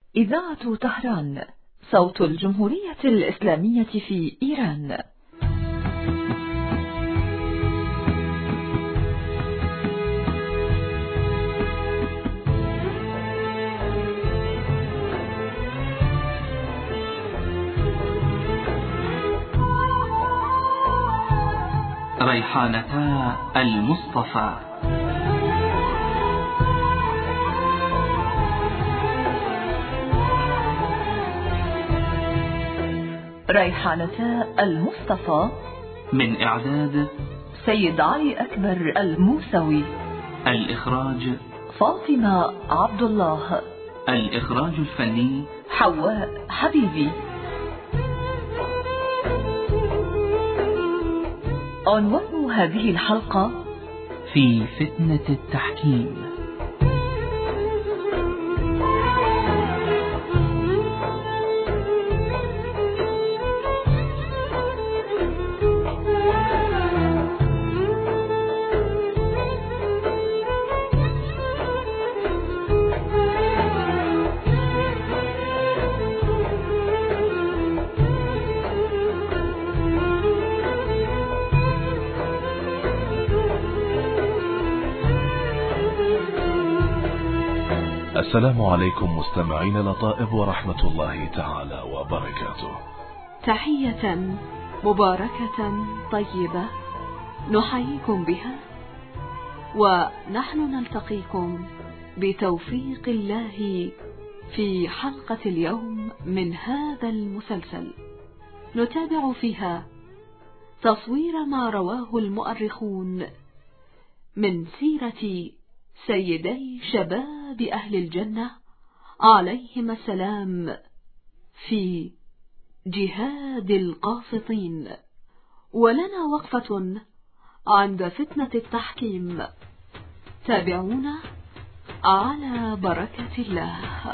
إذاعة طهران، صوت الجمهورية الإسلامية في إيران. ريحانتا المصطفى. ريحانتا المصطفى، من إعداد سيد علي أكبر الموسوي. الإخراج فاطمة عبد الله. الإخراج الفني حواء حبيبي. عنوان هذه الحلقة: في فتنة التحكيم. السلام عليكم مستمعين لطائف ورحمة الله تعالى وبركاته. تحية مباركة طيبة نحييكم بها، ونحن نلتقيكم بتوفيق الله في حلقة اليوم من هذا المسلسل، نتابع فيها تصوير ما رواه المؤرخون من سيرة سيدي شباب أهل الجنة عليهما السلام في جهاد القاسطين. ولنا وقفة عند فتنة التحكيم. تابعونا على بركة الله.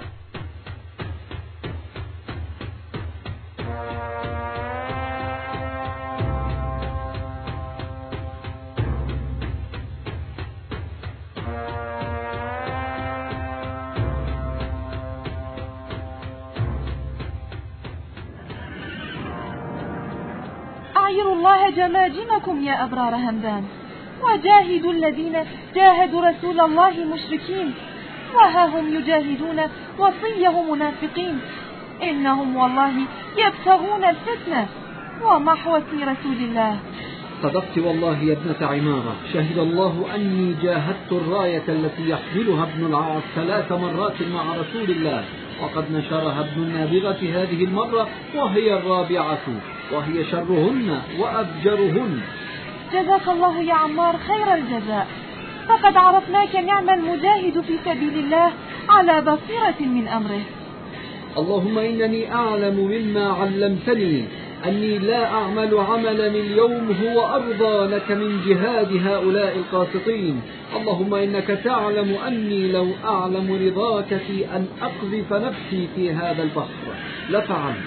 أعيروا الله جماجمكم يا أبرار همدان، وجاهدوا الذين جاهدوا رسول الله مشركين، وها هم يجاهدون وصيه منافقين، إنهم والله يبتغون الفتنة ومحوة رسول الله. صدقت والله يا ابنة عمارة، شهد الله أني جاهدت الراية التي يحملها ابن العاص 3 مرات مع رسول الله، وقد نشرها ابن النابغة هذه المرة وهي الرابعة، وهي شرهن وأفجرهن. جزاك الله يا عمار خير الجزاء، فقد عرفناك نعم المجاهد في سبيل الله على بصيرة من أمره. اللهم إنني أعلم مما علمتني أني لا أعمل عملا اليوم هو أرضى لك من جهاد هؤلاء القاسطين. اللهم إنك تعلم أني لو أعلم رضاك في أن أقذف نفسي في هذا البحر لفعلت.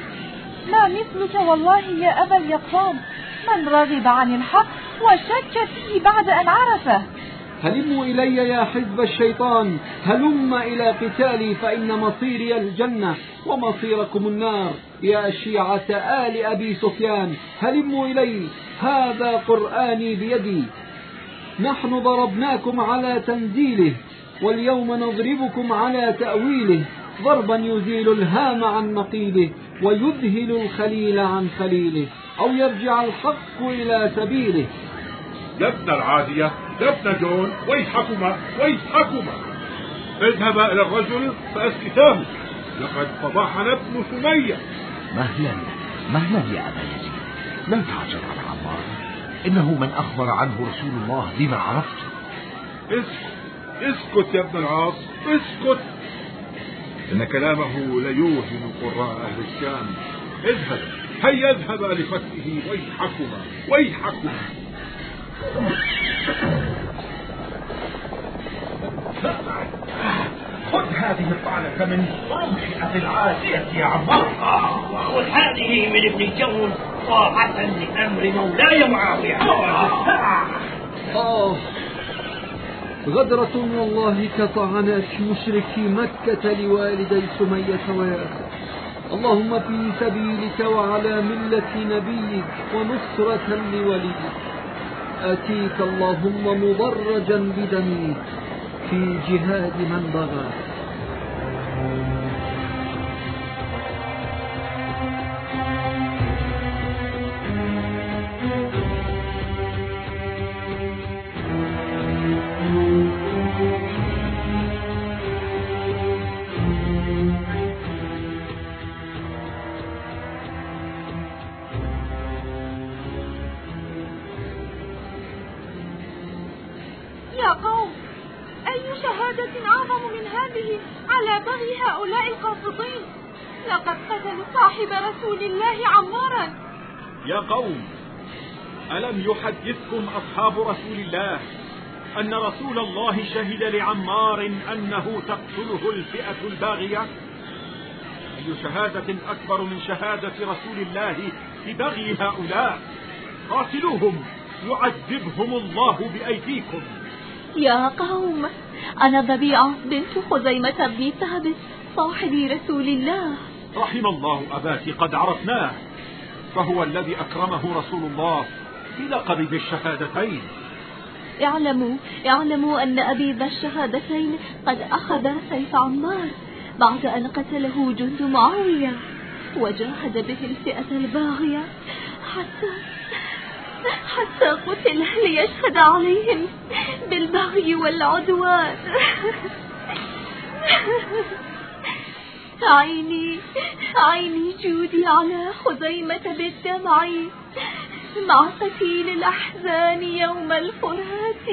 ما مثلك والله يا أبا اليقظان، من رغب عن الحق وشك فيه بعد أن عرفه. هلموا إلي يا حزب الشيطان، هلم إلى قتالي، فإن مصيري الجنة ومصيركم النار يا شيعة آل أبي سفيان. هلموا إلي، هذا قرآني بيدي، نحن ضربناكم على تنزيله، واليوم نضربكم على تأويله، ضربا يزيل الهام عن مقيله، ويذهل الخليل عن خليله، أو يرجع الحق إلى سبيله. يا ابن العادية، يا ابن جون، ويحكما ويحكما، اذهبا إلى الرجل فأسكتاه، لقد فضحنا ابن سمية. مهلا يا أبا يزيد، لا تعجل على عمار، إنه من أخبر عنه رسول الله بما عرفت. اسكت يا ابن العاص، اسكت، إن كلامه ليوهن قراء أهل الشام. اذهب، هيا اذهبا لفتحه، ويحكما ويحكما. خذ هذه الطعنة من رمح أبي العادية يا عمار، وخذ هذه من ابن جون طاعة لأمر مولاي معاوية. غدرة والله كطعنات مشركي مكة لوالدي سمية وياسر. اللهم في سبيلك وعلى ملة نبيك ونصرة لوليك آتيك اللهم مضرجا بدمك في جهاد من بغى. يا قوم، أي شهادة أعظم من هذه على بغي هؤلاء القاسطين؟ لقد قتلوا صاحب رسول الله عمارا. يا قوم، ألم يحدثكم أصحاب رسول الله أن رسول الله شهد لعمار أنه تقتله الفئة الباغية؟ أي شهادة أكبر من شهادة رسول الله ببغي هؤلاء؟ قاتلوهم يعذبهم الله بأيديكم. يا قوم، أنا ضبيعة بنت خزيمة بن ثابت صاحب رسول الله. رحم الله أباك، قد عرفناه، فهو الذي أكرمه رسول الله بلقب ذي الشهادتين. اعلموا أن أبي ذا الشهادتين قد أخذ سيف عمار بعد أن قتله جند معاوية، وجاهد به الفئة الباغية حتى قتل ليشهد عليهم بالبغي والعدوان. عيني جودي على خزيمة بالدمع مع قتيل الأحزان يوم الفرات.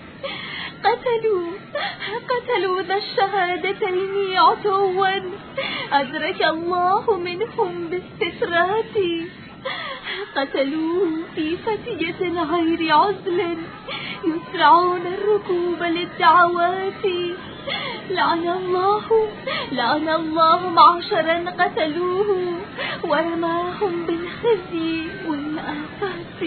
قتلوا ذا الشهادتين عتوا أدرك الله منهم بالسترات. قتلوه في فتية غير عزل يسرعون الركوب للدعوات. لعن الله معشرا قتلوه ورماهم بالخزي والآفات.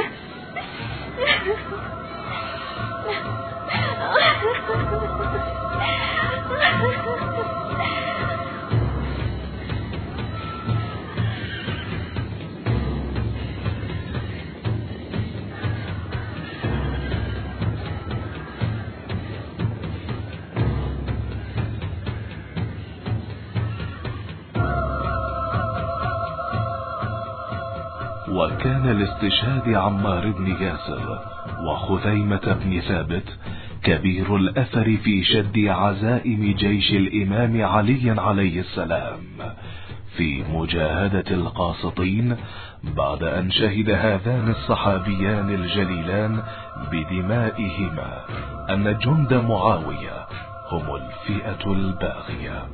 وكان لاستشهاد عمار بن ياسر وخزيمة بن ثابت كبير الأثر في شد عزائم جيش الإمام علي عليه السلام في مجاهدة القاسطين، بعد أن شهد هذان الصحابيان الجليلان بدمائهما أن جند معاوية هم الفئة الباغية.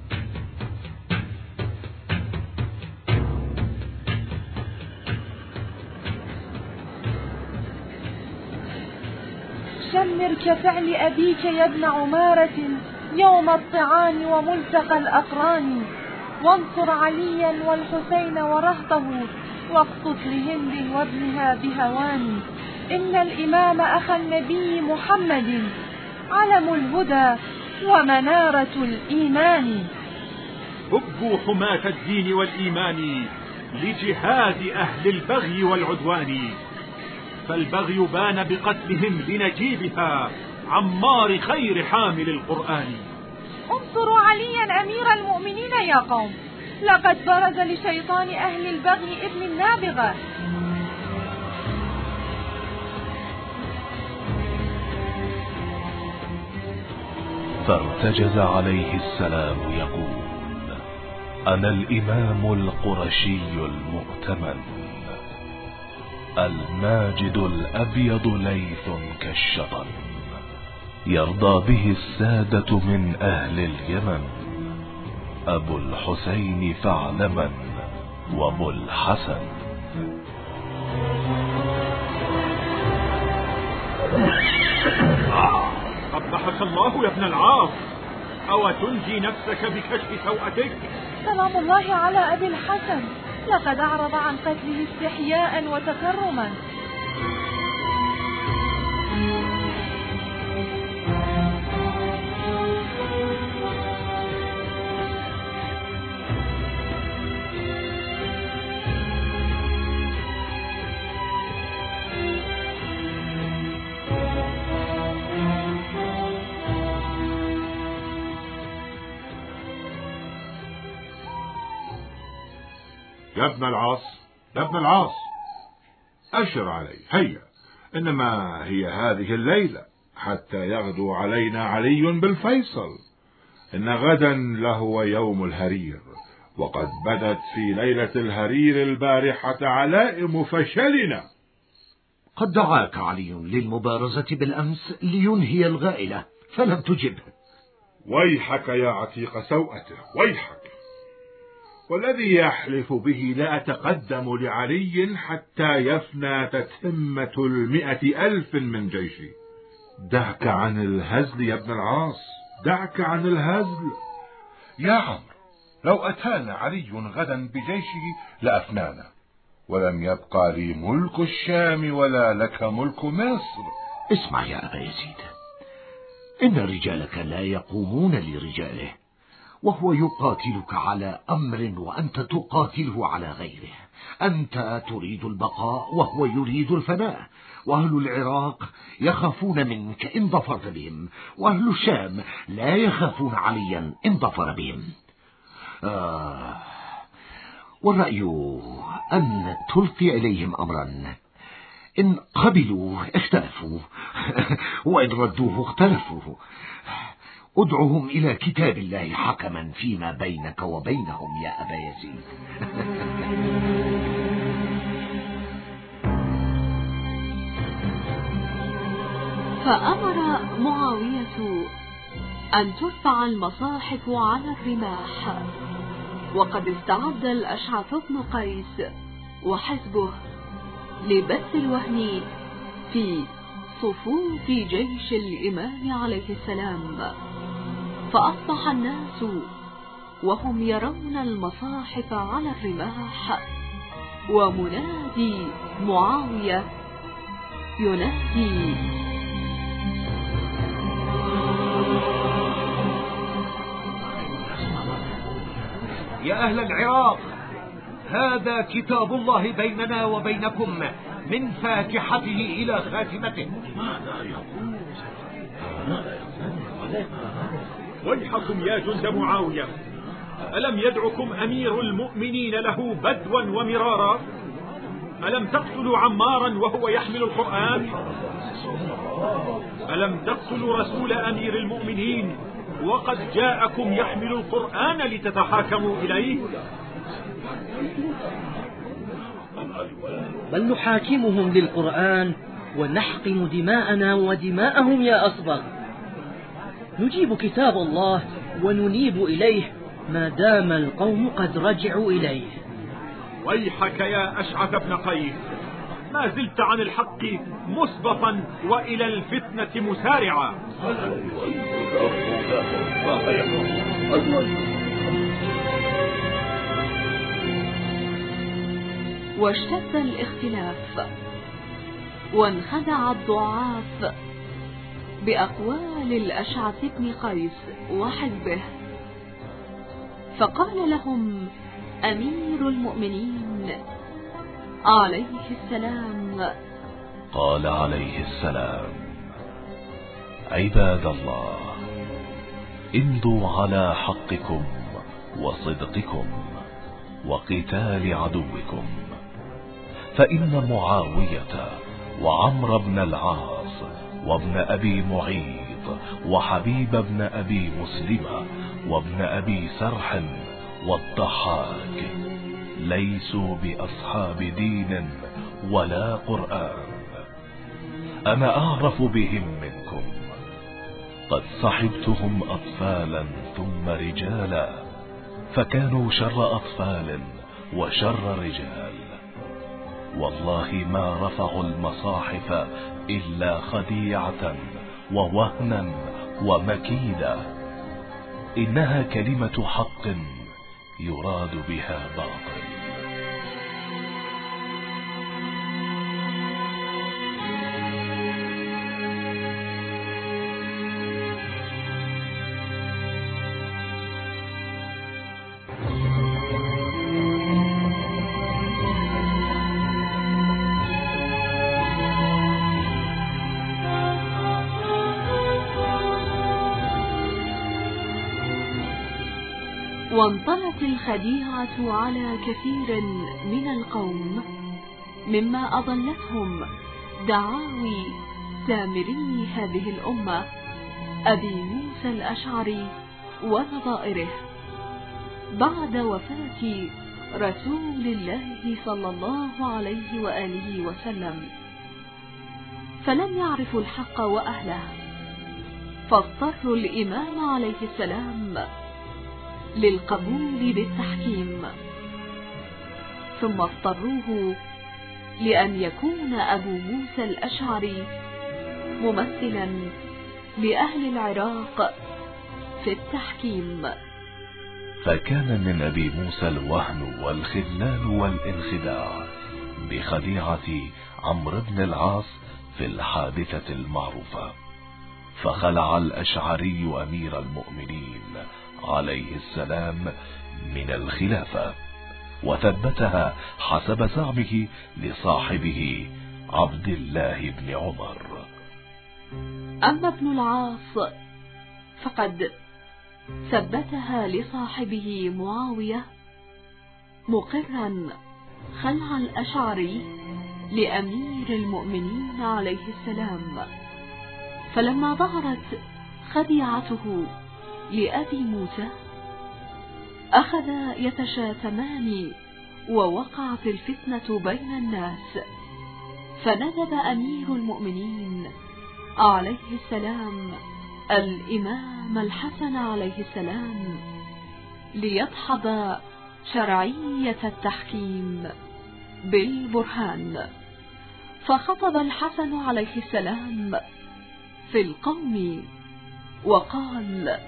شمر كفعل أبيك يا ابن عمارة يوم الطعام وملتقى الأقران، وانصر عليا والحسين ورهطه واقصد لهند وابنها بهوان. إن الإمام أخا النبي محمد علم الهدى ومنارة الإيمان. هبوا حماة الدين والإيمان لجهاد أهل البغي والعدوان، فالبغي بان بقتلهم لنجيبها عمار خير حامل القرآن. انصروا عليا أمير المؤمنين يا قوم، لقد برز لشيطان أهل البغي ابن النابغة. فارتجز عليه السلام يقول: أنا الإمام القرشي المؤتمن، الماجد الأبيض ليث كالشطن، يرضى به السادة من أهل اليمن، أبو الحسين فاعلما وأبو الحسن. قبحك الله يا ابن العاص، أو تنجي نفسك بكشف سوءتك؟ سلام الله على أبي الحسن، لقد أعرض عن قتله استحياء وتكرما. يا ابن العاص، يا ابن العاص، أشر علي، هيا، إنما هي هذه الليلة حتى يغدو علينا علي بالفيصل. إن غدا لهو يوم الهرير، وقد بدت في ليلة الهرير البارحة علائم فشلنا. قد دعاك علي للمبارزة بالأمس لينهي الغائلة فلم تجبه. ويحك يا عتيق سوءته، ويحك، والذي يحلف به لا أتقدم لعلي حتى يفنى تتمة 100,000 من جيشي. دعك عن الهزل يا ابن العاص، دعك عن الهزل. يا عمرو، لو أتانا علي غدا بجيشه لأفنانا، ولم يبقى لي ملك الشام ولا لك ملك مصر. اسمع يا أبا يزيد، إن رجالك لا يقومون لرجاله، وهو يقاتلك على أمر وأنت تقاتله على غيره. أنت تريد البقاء وهو يريد الفناء، وأهل العراق يخافون منك إن ظفرت بهم، وأهل الشام لا يخافون عليا إن ظفر بهم. والرأي أن تلقي إليهم أمرا، إن قبلوا اختلفوا وإن ردوه اختلفوا. ادعهم إلى كتاب الله حكما فيما بينك وبينهم يا أبا يزيد. فأمر معاوية أن ترفع المصاحف على الرماح، وقد استعد الأشعث بن قيس وحزبه لبث الوهن في صفوف جيش الإمام عليه السلام. فأصبح الناس وهم يرون المصاحف على الرماح، ومنادي معاوية ينادي: يا أهل العراق، هذا كتاب الله بيننا وبينكم من فاتحته إلى خاتمته. ويحكم يا جند معاوية، ألم يدعكم أمير المؤمنين له بدوا ومرارا؟ ألم تقتلوا عمارا وهو يحمل القرآن؟ ألم تقتلوا رسول أمير المؤمنين وقد جاءكم يحمل القرآن لتتحاكموا إليه؟ بل نحاكمهم للقرآن ونحقن دماءنا ودماءهم يا أصبغ. نجيب كتاب الله وننيب إليه ما دام القوم قد رجعوا إليه. ويحك يا أشعث بن قيس، ما زلت عن الحق مسبطا وإلى الفتنة مسارعا. واشتد الاختلاف، وانخدع الضعاف بأقوال الأشعث بن قيس وحزبه. فقال لهم أمير المؤمنين عليه السلام: قال عليه السلام: عباد الله، امضوا على حقكم وصدقكم وقتال عدوكم، فإن معاوية وعمرو بن العاص وابن أبي معيط وحبيب بن أبي مسلمة وابن أبي سرح والضحاك ليسوا بأصحاب دين ولا قرآن. أنا أعرف بهم منكم، قد صحبتهم أطفالا ثم رجالا، فكانوا شر أطفال وشر رجال. والله ما رفعوا المصاحف إلا خديعة ووهنا ومكيدة. إنها كلمة حق يراد بها باطل. وانطلت الخديعة على كثير من القوم، مما أضلتهم دعاوي سامري هذه الأمة أبي موسى الأشعري ونظائره بعد وفاة رسول الله صلى الله عليه وآله وسلم، فلم يعرفوا الحق وأهله، فاضطروا الإمام عليه السلام للقبول بالتحكيم، ثم اضطروه لأن يكون أبو موسى الأشعري ممثلا لأهل العراق في التحكيم. فكان من أبي موسى الوهن والخذلان والانخداع بخديعة عمرو بن العاص في الحادثة المعروفة، فخلع الأشعري أمير المؤمنين عليه السلام من الخلافة، وثبتها حسب زعمه لصاحبه عبد الله بن عمر. أما ابن العاص فقد ثبتها لصاحبه معاوية، مقرا خلع الأشعري لأمير المؤمنين عليه السلام. فلما ظهرت خديعته لأبي موسى أخذ يتشاتمان، ووقعت الفتنة بين الناس، فندب أمير المؤمنين عليه السلام الإمام الحسن عليه السلام ليدحض شرعية التحكيم بالبرهان. فخطب الحسن عليه السلام في القوم وقال: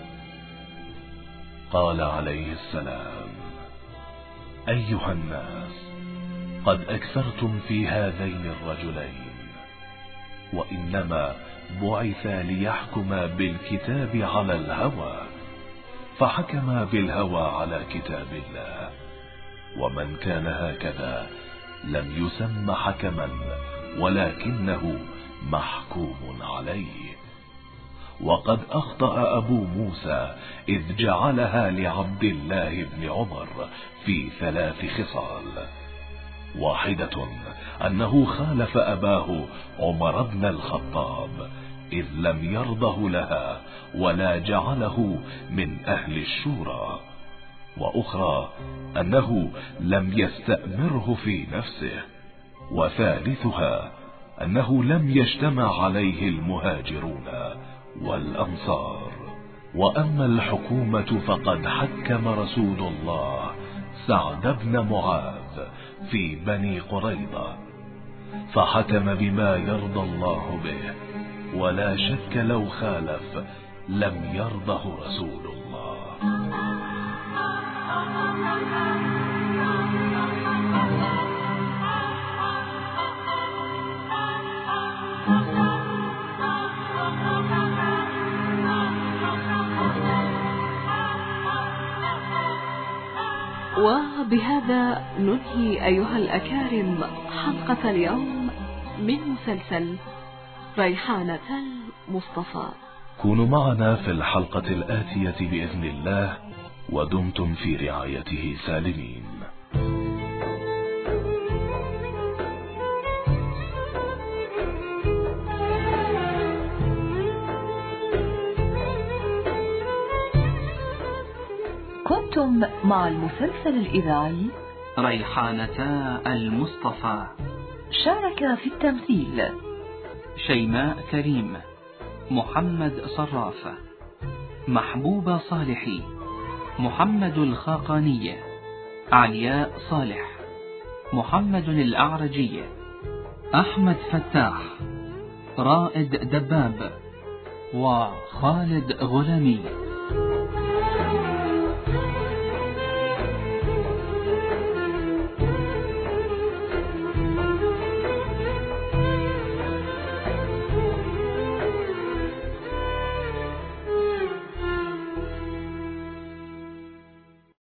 قال عليه السلام: أيها الناس، قد أكثرتم في هذين الرجلين، وإنما بعثا ليحكما بالكتاب على الهوى، فحكما بالهوى على كتاب الله، ومن كان هكذا لم يسم حكما ولكنه محكوم عليه. وقد أخطأ أبو موسى إذ جعلها لعبد الله بن عمر في 3 خصال: واحدة أنه خالف أباه عمر بن الخطاب إذ لم يرضه لها ولا جعله من أهل الشورى، وأخرى أنه لم يستأمره في نفسه، وثالثها أنه لم يجتمع عليه المهاجرون والأنصار. وأما الحكومة فقد حكم رسول الله سعد بن معاذ في بني قريظة، فحكم بما يرضى الله به، ولا شك لو خالف لم يرضه رسول الله. وبهذا ننهي أيها الأكارم حلقة اليوم من مسلسل ريحانة المصطفى. كونوا معنا في الحلقة الآتية بإذن الله، ودمتم في رعايته سالمين. كنتم مع المسلسل الإذاعي ريحانة المصطفى. شارك في التمثيل شيماء كريم، محمد صراف، محبوبة صالحي، محمد الخاقاني، علياء صالح، محمد الأعرجي، أحمد فتاح، رائد دباب، وخالد غلامي.